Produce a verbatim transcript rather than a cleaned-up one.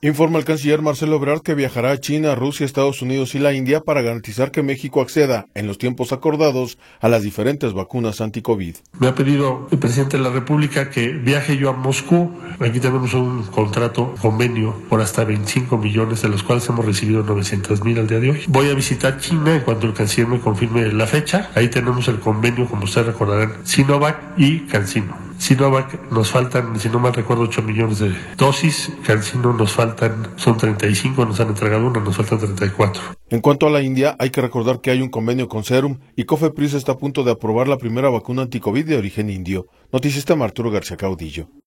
Informa el canciller Marcelo Ebrard que viajará a China, Rusia, Estados Unidos y la India para garantizar que México acceda, en los tiempos acordados, a las diferentes vacunas anti-COVID. Me ha pedido el presidente de la República que viaje yo a Moscú. Aquí tenemos un contrato, convenio, por hasta veinticinco millones, de los cuales hemos recibido novecientos mil al día de hoy. Voy a visitar China en cuanto el canciller me confirme la fecha. Ahí tenemos el convenio, como ustedes recordarán, Sinovac y CanSino. Sinovac nos faltan, si no mal recuerdo, ocho millones de dosis. CanSino nos faltan, son treinta y cinco, nos han entregado una, nos faltan treinta y cuatro. En cuanto a la India, hay que recordar que hay un convenio con Serum y COFEPRIS está a punto de aprobar la primera vacuna anti-COVID de origen indio. Noticista Arturo García Caudillo.